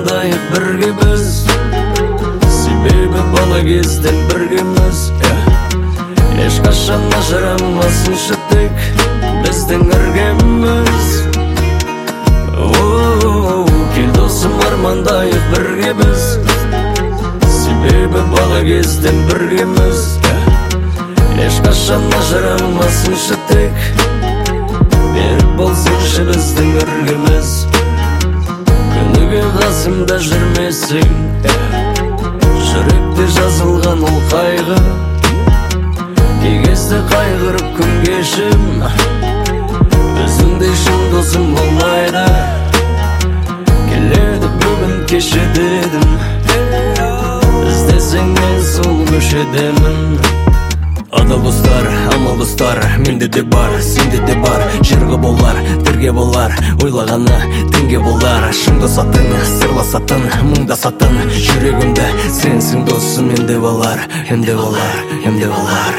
армандайық бірге біз, себебі бала кезден біргеміз. Ешқашан ажырамасыншы тек біздің іргеміз. Кел досым, армандайық бірге біз, себебі бала кезден біргеміз. Ешқашан ажырамасыншы тек берік болсыншы біздің іргеміз. Күніге қасымда жүрмесең, жүректе жазылған ол қайғы. Кей кезде қайғырып күн кешім, өзіңдей шын досым болмайды. Келеді бүгін кеше дедім, іздесең мен сол көшедемін. Адал достар, амал достар, менде де бар, сенде де бар. Жергі болар, бірге болар, ойлағаны теңге болар. Шыңдасатын, сырласатын, мұңдасатын, жүрегімді сенсің досым, менде болар, емде болар, емде болар.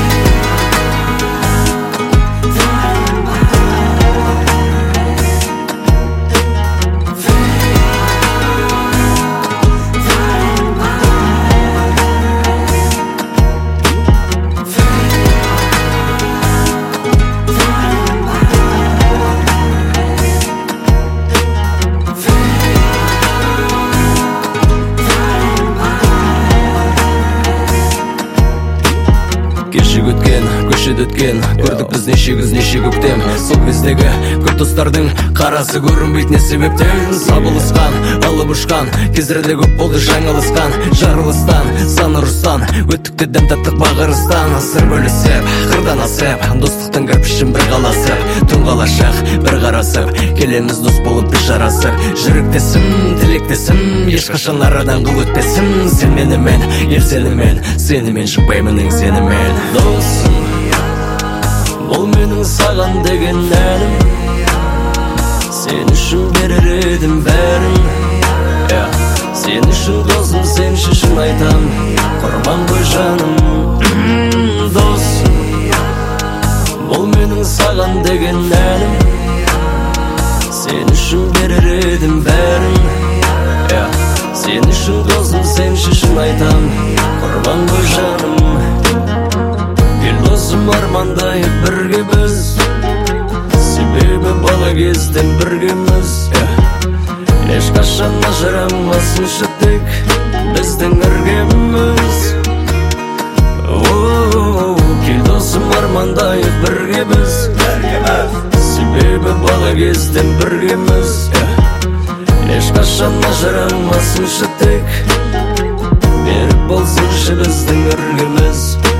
Кешек өткен, көшет өткен, көрдік біз неше күз, неше көктем. Сол кездегі көп достардың қарасы көрінбейді не себептен. Сабылысқан, алып ұшқан, кездерде көп болды жаңылысқан. Жарылыстан, сан ұрыстан, өттік те дәм таттық бағырыстан. Сыр бөлісіп, қырдан асып, достықтың кірпішін бір қаласып. Түн қалашақ, бір қарасып, келеміз дос болып бір жарасып. Жүректесім, тілектесім, ешқашан арадан қыл өтпесім. Сен менімен, ел сенімен, сенімен шықпаймын сенімен. Досым, бұл менің саған деген әнім, сен үшін берер едім бәрін. Сен үшін досым, сен шын айтам, құрбан ғой жаным. Досым, бұл менің саған деген әнім, сен үшін берер едім бәрін. Сен үшін досым, сен шын айтам, құрбан ғой жаным. Кел досым, армандайық бірге біз, себебі бала кезден біргеміз. Ешқашан ажырамасыншы тек біздің іргеміз. Кел досым, армандайық бірге біз, себебі бала кезден біргеміз. Ешқашан ажырамасыншы тек берік болсыншы біздің іргеміз.